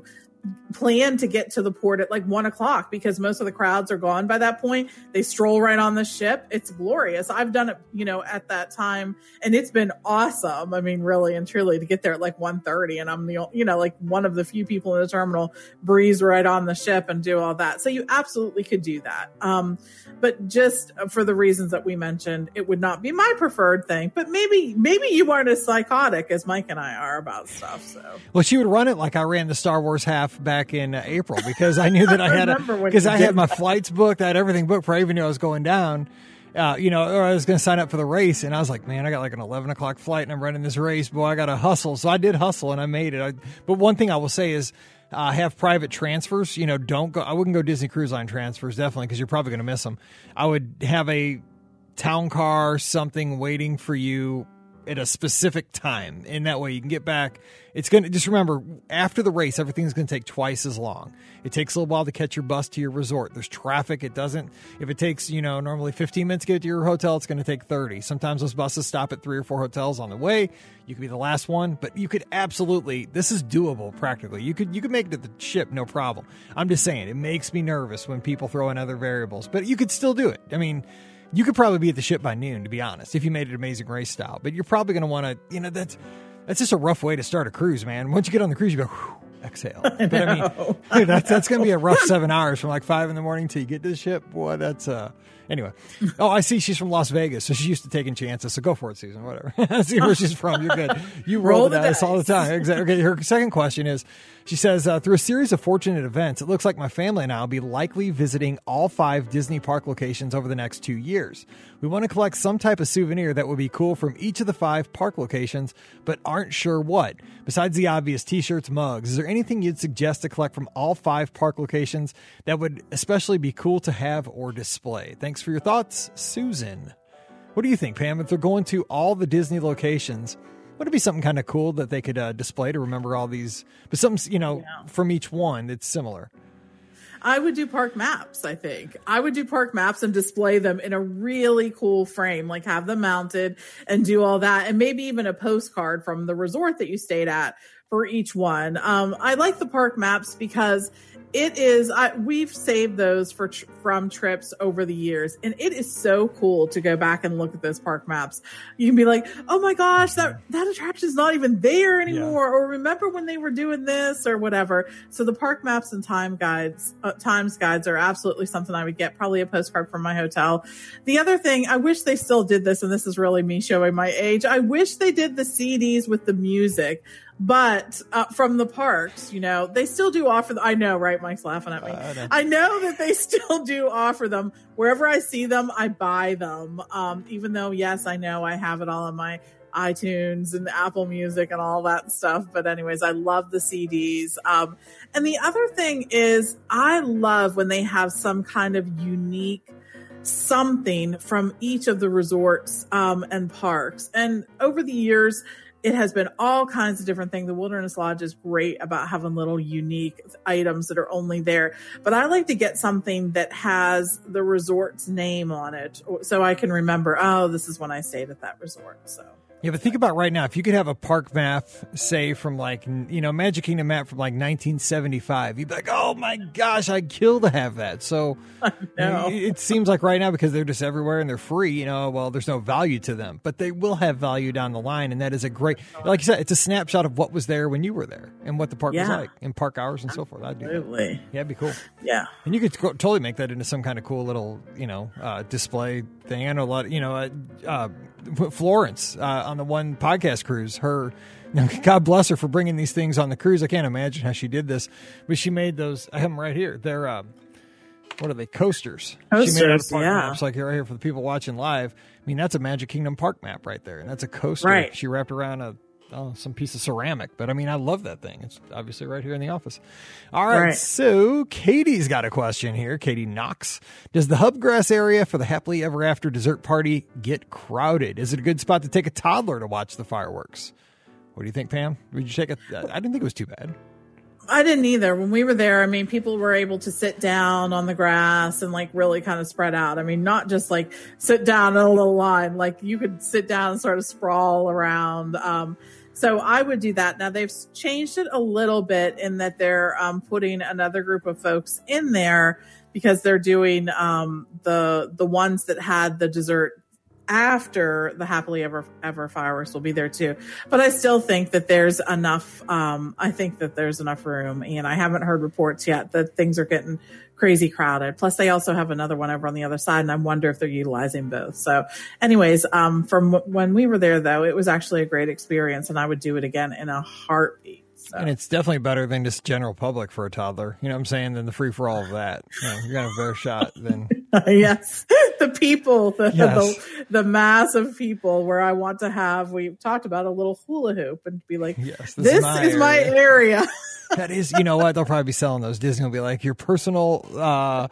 Speaker 3: plan to get to the port at like 1:00 because most of the crowds are gone by that point. They stroll right on the ship. It's glorious. I've done it, at that time, and it's been awesome. I mean, really and truly, to get there at like 1:30, and I'm like one of the few people in the terminal, breeze right on the ship and do all that. So you absolutely could do that. But just for the reasons that we mentioned, it would not be my preferred thing. But maybe you aren't as psychotic as Mike and I are about stuff. So,
Speaker 1: well, she would run it like I ran the Star Wars half back in April, because I knew that I had my flights booked. I had everything booked for I even knew I was going down. Or I was going to sign up for the race, and I was like, man, I got like an 11:00 flight, and I'm running this race. Boy, I got to hustle. So I did hustle, and I made it. But one thing I will say is, have private transfers. Don't go. I wouldn't go Disney Cruise Line transfers, definitely, because you're probably going to miss them. I would have a town car, something waiting for you at a specific time, and that way you can get back. It's going to, just remember, after the race, everything's going to take twice as long. It takes a little while to catch your bus to your resort. There's traffic. If it takes, normally 15 minutes to get to your hotel, it's going to take 30. Sometimes those buses stop at 3 or 4 hotels on the way. You could be the last one, but you could absolutely, this is doable practically. You could make it to the ship, no problem. I'm just saying, it makes me nervous when people throw in other variables, but you could still do it. I mean, you could probably be at the ship by noon, to be honest, if you made it Amazing Race style. But you're probably going to want to, that's just a rough way to start a cruise, man. Once you get on the cruise, you go, whew, exhale. But I mean, that's going to be a rough 7 hours from like 5 a.m. till you get to the ship. Boy, that's anyway. Oh, I see she's from Las Vegas, so she's used to taking chances. So go for it, Susan. Whatever. I see where she's from. You're good. You roll the dice all the time. Exactly. Okay. Her second question is, she says, through a series of fortunate events, it looks like my family and I will be likely visiting all 5 Disney park locations over the next 2 years. We want to collect some type of souvenir that would be cool from each of the 5 park locations, but aren't sure what. Besides the obvious t-shirts, mugs, is there anything you'd suggest to collect from all 5 park locations that would especially be cool to have or display? Thanks for your thoughts, Susan. What do you think, Pam? If they're going to all the Disney locations, would it be something kind of cool that they could display to remember all these, but something, from each one that's similar?
Speaker 3: I would do park maps, I think. I would do park maps and display them in a really cool frame, like have them mounted and do all that. And maybe even a postcard from the resort that you stayed at for each one. I like the park maps because it is, we've saved those from trips over the years, and it is so cool to go back and look at those park maps. You can be like, oh my gosh, that attraction is not even there anymore, or remember when they were doing this or whatever. So the park maps and times guides are absolutely something I would get, probably a postcard from my hotel. The other thing, I wish they still did this, and this is really me showing my age. I wish they did the CDs with the music. But from the parks, they still do offer I know, right? Mike's laughing at me. I know that they still do offer them. Wherever I see them, I buy them. Even though, yes, I know I have it all on my iTunes and Apple Music and all that stuff. But anyways, I love the CDs. And the other thing is, I love when they have some kind of unique something from each of the resorts and parks. And over the years, it has been all kinds of different things. The Wilderness Lodge is great about having little unique items that are only there. But I like to get something that has the resort's name on it so I can remember, oh, this is when I stayed at that resort. So.
Speaker 1: Yeah, but think about right now, if you could have a park map, say from Magic Kingdom map from 1975, you'd be like, oh my gosh, I'd kill to have that. So it seems like right now, because they're just everywhere and they're free, there's no value to them, but they will have value down the line. And that is a great, like you said, it's a snapshot of what was there when you were there and what the park was like in park hours and so forth. I'd do that. Yeah, it'd be cool.
Speaker 3: Yeah.
Speaker 1: And you could totally make that into some kind of cool little, display thing. I know a lot, Florence, on the one podcast cruise, God bless her for bringing these things on the cruise. I can't imagine how she did this, but she made those. I have them right here. They're what are they? Coasters. She made out of park maps, like right here for the people watching live. I mean, that's a Magic Kingdom park map right there, and that's a coaster.
Speaker 3: Right.
Speaker 1: She wrapped around some piece of ceramic, but I mean, I love that thing. It's obviously right here in the office. All right. So Katie's got a question here. Katie Knox. Does the Hubgrass area for the Happily Ever After dessert party get crowded? Is it a good spot to take a toddler to watch the fireworks? What do you think, Pam? Would you take I didn't think it was too bad.
Speaker 3: I didn't either. When we were there, I mean, people were able to sit down on the grass and really kind of spread out. I mean, not just sit down in a little line. You could sit down and sort of sprawl around. So I would do that. Now they've changed it a little bit in that they're putting another group of folks in there because they're doing the ones that had the dessert after the Happily Ever fireworks will be there too. But I still think that there's enough. I think that there's enough room, and I haven't heard reports yet that things are getting crazy crowded. Plus, they also have another one over on the other side, and I wonder if they're utilizing both. So, anyways, from when we were there, though, it was actually a great experience, and I would do it again in a heartbeat. So.
Speaker 1: And it's definitely better than just general public for a toddler. You know what I'm saying? Than the free for all of that. You got a better shot than.
Speaker 3: Yes, the people, the mass of people where I want to have. We talked about a little hula hoop and be like, yes, this is my area.
Speaker 1: That is, you know what? They'll probably be selling those. Disney will be like your personal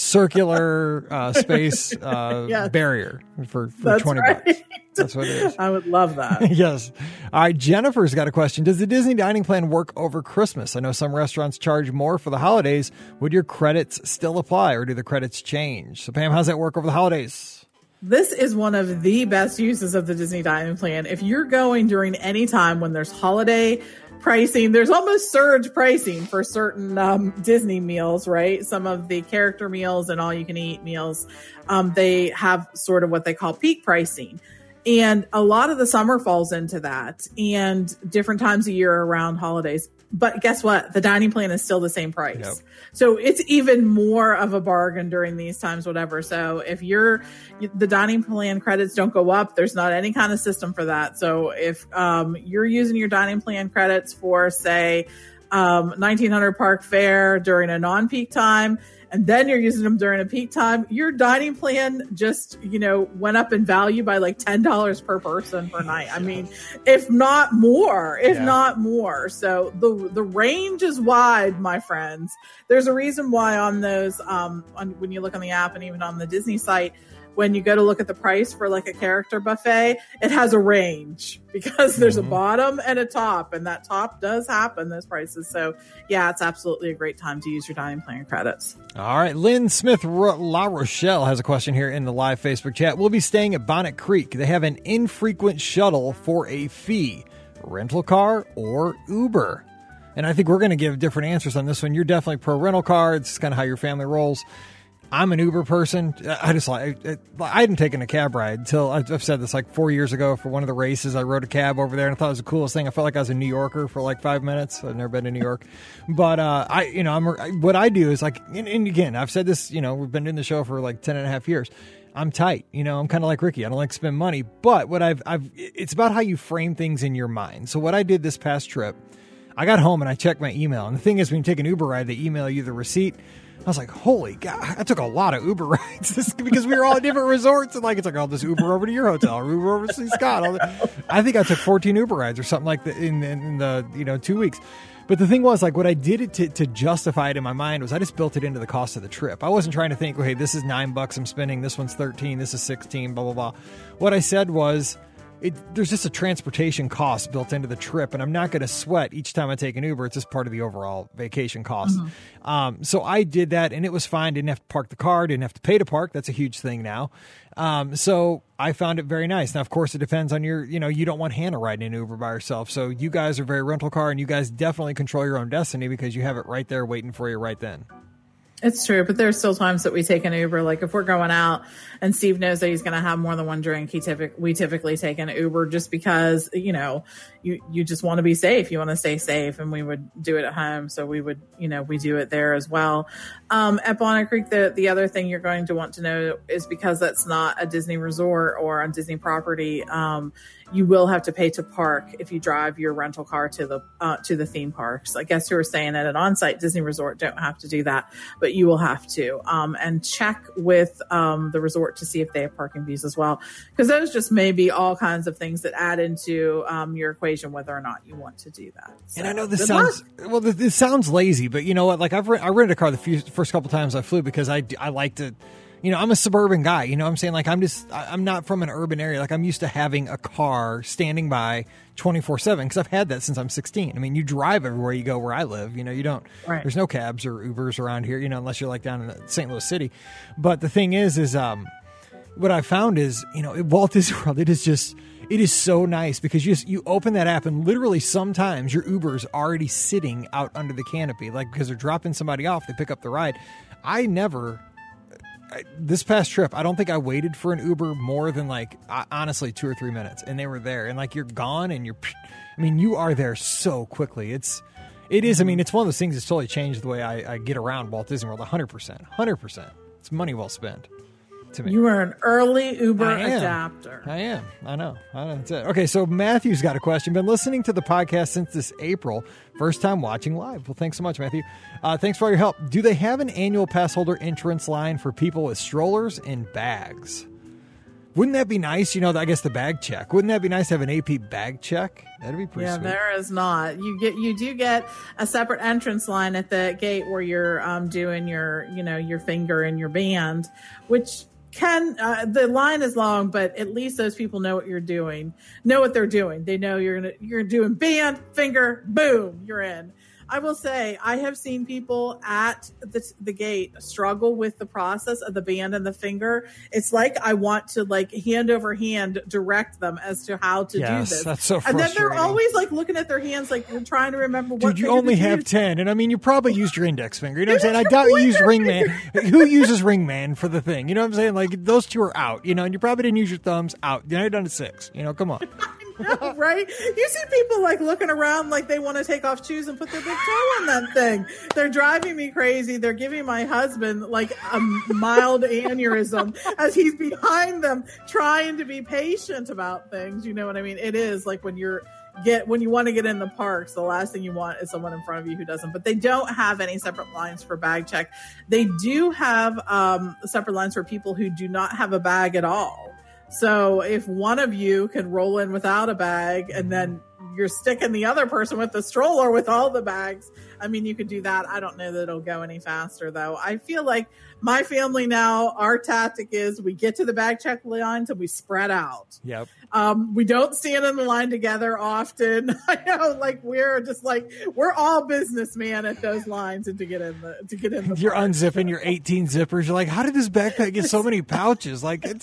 Speaker 1: circular space barrier for $20. That's what it is.
Speaker 3: I would love that.
Speaker 1: Yes. All right. Jennifer's got a question. Does the Disney dining plan work over Christmas? I know some restaurants charge more for the holidays. Would your credits still apply, or do the credits change? So, Pam, how's that work over the holidays?
Speaker 3: This is one of the best uses of the Disney dining plan. If you're going during any time when there's holiday pricing, there's almost surge pricing for certain Disney meals, right? Some of the character meals and all you can eat meals, they have sort of what they call peak pricing. And a lot of the summer falls into that, and different times of year around holidays. But guess what? The dining plan is still the same price. Yep. So it's even more of a bargain during these times, whatever. So if the dining plan credits don't go up, there's not any kind of system for that. So if you're using your dining plan credits for, say, 1900 Park Fair during a non-peak time, and then you're using them during a peak time, your dining plan just, went up in value by like $10 per person per night. I mean, if not more. So the range is wide, my friends. There's a reason why on those, when you look on the app and even on the Disney site, when you go to look at the price for like a character buffet, it has a range because there's a bottom and a top, and that top does happen, those prices. So yeah, it's absolutely a great time to use your dining plan credits.
Speaker 1: All right. Lynn Smith La Rochelle has a question here in the live Facebook chat. We'll be staying at Bonnet Creek. They have an infrequent shuttle for a fee, rental car or Uber. And I think we're going to give different answers on this one. You're definitely pro rental car. It's kind of how your family rolls. I'm an Uber person. I hadn't taken a cab ride until I've said this like 4 years ago for one of the races. I rode a cab over there and I thought it was the coolest thing. I felt like I was a New Yorker for like 5 minutes. I've never been to New York, but what I do is like, and again, I've said this, we've been doing the show for like 10.5 years. I'm tight. I'm kind of like Ricky. I don't like to spend money, but what it's about how you frame things in your mind. So what I did this past trip, I got home and I checked my email. And the thing is, when you take an Uber ride, they email you the receipt. I was like, holy God, I took a lot of Uber rides because we were all at different resorts. And like, it's like, I'll just Uber over to your hotel, or Uber over to see Scott. I think I took 14 Uber rides or something like that in the 2 weeks. But the thing was, like, what I did to justify it in my mind was I just built it into the cost of the trip. I wasn't trying to think, okay, this is $9 I'm spending. This one's 13. This is 16, blah, blah, blah. What I said was, there's just a transportation cost built into the trip, and I'm not going to sweat each time I take an Uber. It's just part of the overall vacation cost. Mm-hmm. So I did that, and it was fine. Didn't have to park the car. Didn't have to pay to park. That's a huge thing now. So I found it very nice. Now, of course, it depends on you don't want Hannah riding an Uber by herself. So you guys are very rental car, and you guys definitely control your own destiny because you have it right there waiting for you right then.
Speaker 3: It's true, but there's still times that we take an Uber. Like if we're going out and Steve knows that he's going to have more than one drink, we typically take an Uber just because, you just want to be safe. You want to stay safe, and we would do it at home. So we would, we do it there as well. At Bonnet Creek, the other thing you're going to want to know is because that's not a Disney resort or on Disney property, you will have to pay to park if you drive your rental car to the theme parks. I guess you were saying at an on-site Disney resort don't have to do that, but you will have to. And check with the resort to see if they have parking fees as well, because those just may be all kinds of things that add into your equation whether or not you want to do that. So,
Speaker 1: and I know this sounds lazy, but you know what? Like I rented a car the first couple times I flew because I like to. I'm a suburban guy, you know what I'm saying? Like I'm not from an urban area. Like I'm used to having a car standing by 24/7 because I've had that since I'm 16. I mean, you drive everywhere you go where I live, you don't, right. There's no cabs or Ubers around here, unless you're like down in St. Louis City. But the thing is what I found is, at Walt Disney World, it is so nice because you open that app and literally sometimes your Uber's already sitting out under the canopy, like because they're dropping somebody off, they pick up the ride. This past trip, I don't think I waited for an Uber more than honestly 2 or 3 minutes, and they were there, and you're gone, and you are there so quickly. It's one of those things that's totally changed the way I get around Walt Disney World. 100%. It's money well spent. To me.
Speaker 3: You are an early Uber adapter.
Speaker 1: I am. I know. That's it. Okay, so Matthew's got a question. Been listening to the podcast since this April. First time watching live. Well, thanks so much, Matthew. Thanks for all your help. Do they have an annual pass holder entrance line for people with strollers and bags? Wouldn't that be nice? I guess the bag check. Wouldn't that be nice to have an AP bag check? That'd be pretty sweet. Yeah,
Speaker 3: there is not. You do get a separate entrance line at the gate where you're doing your finger and your band, which the line is long, but at least those people know what they're doing. They know you're doing band, finger, boom, you're in. I will say I have seen people at the gate struggle with the process of the band and the finger. It's like I want to hand over hand direct them as to how to do this.
Speaker 1: That's so frustrating.
Speaker 3: And then they're always looking at their hands we're trying to remember what.
Speaker 1: Dude, you only have 10, and you probably used your index finger. You know what I'm saying? I doubt you used Ringman. Who uses Ringman for the thing? You know what I'm saying? Those two are out. And you probably didn't use your thumbs out. Now you're down to 6. Come on.
Speaker 3: No, right? You see people looking around like they want to take off shoes and put their big toe on that thing. They're driving me crazy. They're giving my husband a mild aneurysm as he's behind them trying to be patient about things. You know what I mean? It is when you want to get in the parks, the last thing you want is someone in front of you who doesn't. But they don't have any separate lines for bag check. They do have separate lines for people who do not have a bag at all. So if one of you can roll in without a bag and then you're sticking the other person with the stroller with all the bags, you could do that. I don't know that it'll go any faster, though. I feel like my family now, our tactic is we get to the bag check lines and we spread out.
Speaker 1: Yep.
Speaker 3: We don't stand in the line together often. I know, we're just we're all businessmen at those lines and to get in the
Speaker 1: You're
Speaker 3: park,
Speaker 1: unzipping your 18 zippers. You're how did this backpack get so many pouches?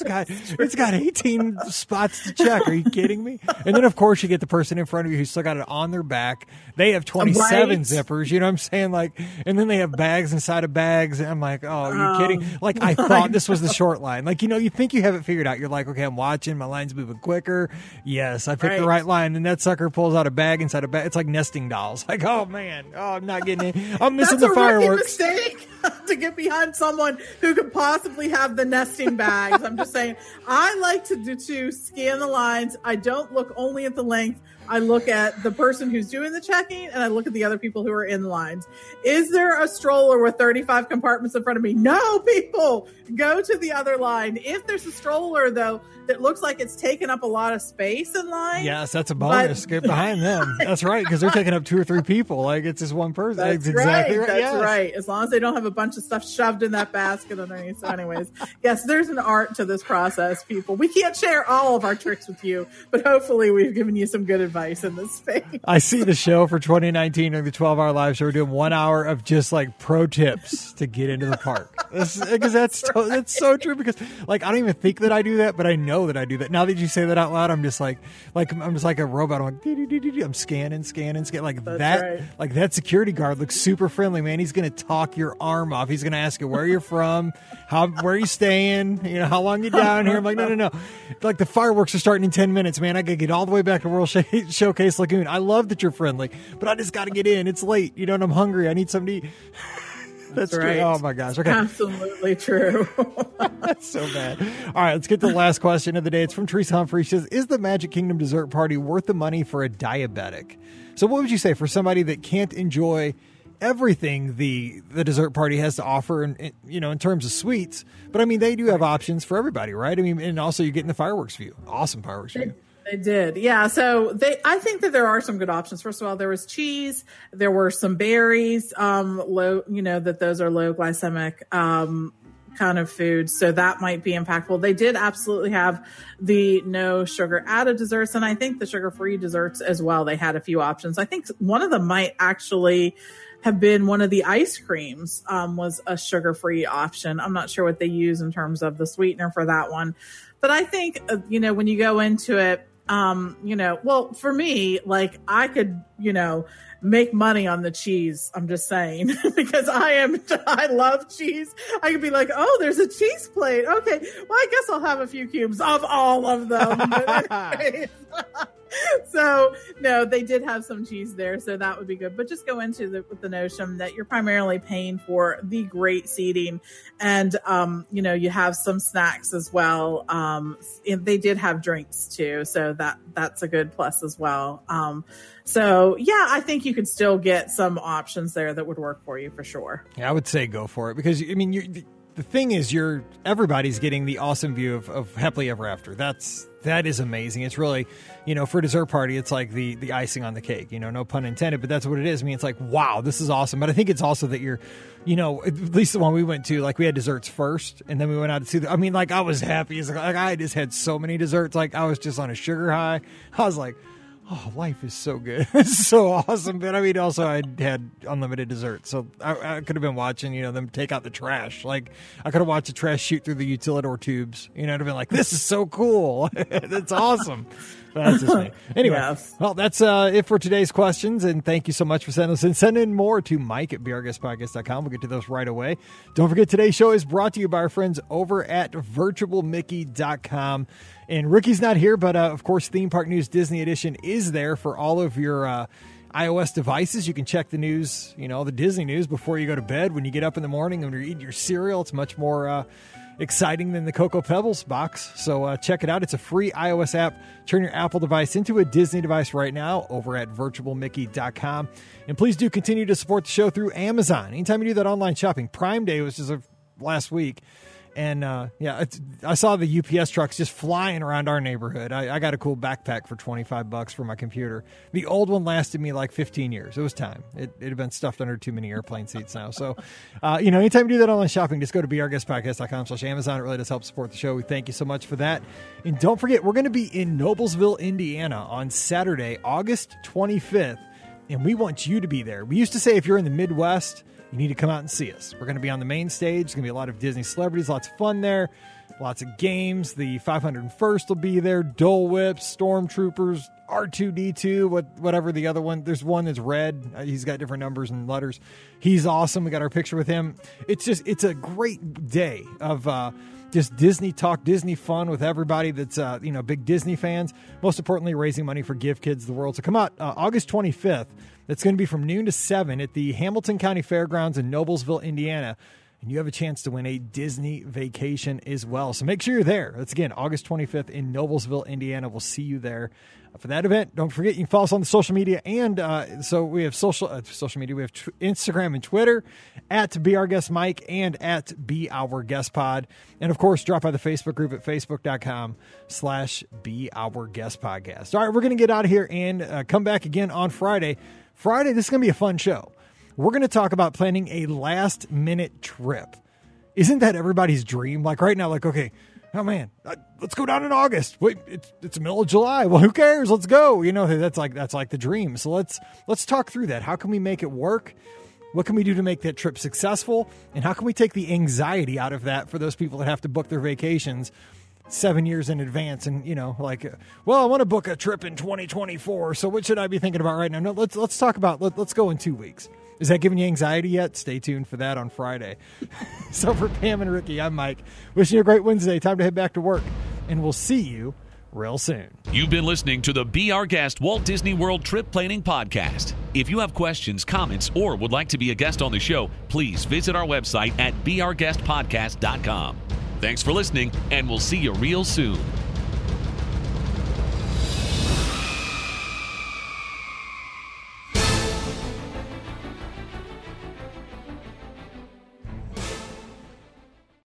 Speaker 1: It's got 18 spots to check. Are you kidding me? And then of course you get the person in front of you who's still got it on their back. They have 27 zippers. You know what I'm saying? And then they have bags inside of bags. And I'm like, oh, are you kidding? I thought this was the short line. You think you have it figured out. You're okay, I'm watching. My line's moving quicker. Yes, I picked the right line. And that sucker pulls out a bag inside a bag. It's like nesting dolls. Oh, man. Oh, I'm not getting in. I'm missing the fireworks.
Speaker 3: That's a rookie mistake to get behind someone who could possibly have the nesting bags. I'm just saying, I like to scan the lines. I don't look only at the length. I look at the person who's doing the checking and I look at the other people who are in lines. Is there a stroller with 35 compartments in front of me? No, people, go to the other line. If there's a stroller, though, that looks like it's taking up a lot of space in line.
Speaker 1: Yes, that's a bonus. Get behind them. That's right, because they're taking up 2 or 3 people. It's just one person.
Speaker 3: That's
Speaker 1: exactly
Speaker 3: right. That's right. As long as they don't have a bunch of stuff shoved in that basket underneath. So anyways, yes, there's an art to this process, people. We can't share all of our tricks with you, but hopefully we've given you some good advice in this space.
Speaker 1: I see the show for 2019 during the 12-hour live show. We're doing 1 hour of just pro tips to get into the park. Because that's so true. Because I don't even think that I do that, but I know that I do that. Now that you say that out loud, I'm just I'm just like a robot. I'm I'm scanning. That. Right. That security guard looks super friendly, man. He's gonna talk your arm off. He's gonna ask you where you're from, where you staying, how long you down here. I'm like, no. The fireworks are starting in 10 minutes, man. I gotta get all the way back to World Showcase Lagoon. I love that you're friendly, but I just gotta get in. It's late, and I'm hungry. I need something to eat. That's right. True. Oh my gosh. Okay.
Speaker 3: Absolutely true.
Speaker 1: That's so bad. All right, let's get to the last question of the day. It's from Teresa Humphrey. She says, is the Magic Kingdom dessert party worth the money for a diabetic? So what would you say for somebody that can't enjoy everything the dessert party has to offer in terms of sweets? But they do have options for everybody, right? And also you're getting the fireworks view. Awesome fireworks view.
Speaker 3: They did. Yeah. So I think that there are some good options. First of all, there was cheese. There were some berries, that those are low glycemic, kind of food. So that might be impactful. They did absolutely have the no sugar added desserts. And I think the sugar-free desserts as well. They had a few options. I think one of them might actually have been one of the ice creams was a sugar-free option. I'm not sure what they use in terms of the sweetener for that one. But I think, when you go into it, well, for me, like I could, make money on the cheese. I'm just saying, because I love cheese. I could be like, oh, there's a cheese plate. Okay. Well, I guess I'll have a few cubes of all of them. But anyways, so no, they did have some cheese there. So that would be good. But just go into with the notion that you're primarily paying for the great seating and, you have some snacks as well. They did have drinks too. So that's a good plus as well. So yeah, I think you could still get some options there that would work for you for sure.
Speaker 1: Yeah, I would say go for it because the thing is everybody's getting the awesome view of Happily Ever After. That is amazing. It's really, for a dessert party, it's like the icing on the cake, no pun intended, but that's what it is. I mean, it's like, wow, this is awesome. But I think it's also that you're, at least the one we went to, like we had desserts first and then we went out to see I was happy. It's like I just had so many desserts. Like I was just on a sugar high. I was like, oh, life is so good. It's so awesome. But I mean, also I had unlimited dessert. So I could have been watching, them take out the trash. Like I could have watched the trash shoot through the utilidor tubes. I'd have been like, this is so cool. That's awesome. But that's just me. Anyway, yes. Well, that's it for today's questions. And thank you so much for sending those in. Send in more to Mike@BeOurGuestPodcast.com. We'll get to those right away. Don't forget, today's show is brought to you by our friends over at VirtualMickey.com. And Ricky's not here, but of course, Theme Park News Disney Edition is there for all of your iOS devices. You can check the news, the Disney news before you go to bed. When you get up in the morning and when you're eating your cereal, it's much more exciting than the Cocoa Pebbles box. So check it out. It's a free iOS app. Turn your Apple device into a Disney device right now over at VirtualMickey.com. And please do continue to support the show through Amazon. Anytime you do that online shopping. Prime Day was just last week. And, I saw the UPS trucks just flying around our neighborhood. I got a cool backpack for $25 for my computer. The old one lasted me like 15 years. It was time. It had been stuffed under too many airplane seats now. So, anytime you do that online shopping, just go to BeOurGuestPodcast.com/Amazon. It really does help support the show. We thank you so much for that. And don't forget, we're going to be in Noblesville, Indiana on Saturday, August 25th. And we want you to be there. We used to say if you're in the Midwest, you need to come out and see us. We're going to be on the main stage. There's going to be a lot of Disney celebrities, lots of fun there, lots of games. The 501st will be there, Dole Whips, Stormtroopers, R2-D2, whatever the other one. There's one that's red. He's got different numbers and letters. He's awesome. We got our picture with him. It's a great day of just Disney talk, Disney fun with everybody that's, big Disney fans. Most importantly, raising money for Give Kids the World. So come out August 25th. That's going to be from noon to 7 at the Hamilton County Fairgrounds in Noblesville, Indiana. And you have a chance to win a Disney vacation as well. So make sure you're there. That's, again, August 25th in Noblesville, Indiana. We'll see you there for that event. Don't forget, you can follow us on the social media. And so we have social media. We have Instagram and Twitter at BeOurGuestMike and at BeOurGuestPod. And, of course, drop by the Facebook group at Facebook.com/BeOurGuestPodcast. All right, we're going to get out of here and come back again on Friday. Friday, this is going to be a fun show. We're going to talk about planning a last-minute trip. Isn't that everybody's dream? Like right now, like, okay, oh man, let's go down in August. Wait, it's the middle of July. Well, who cares? Let's go. That's like the dream. So let's talk through that. How can we make it work? What can we do to make that trip successful? And how can we take the anxiety out of that for those people that have to book their vacations 7 years in advance? And, I want to book a trip in 2024. So what should I be thinking about right now? No, let's talk about, let's go in 2 weeks. Is that giving you anxiety yet? Stay tuned for that on Friday. So for Pam and Ricky, I'm Mike. Wishing you a great Wednesday. Time to head back to work. And we'll see you real soon.
Speaker 2: You've been listening to the Be Our Guest Walt Disney World Trip Planning Podcast. If you have questions, comments, or would like to be a guest on the show, please visit our website at BeOurGuestPodcast.com. Thanks for listening, and we'll see you real soon.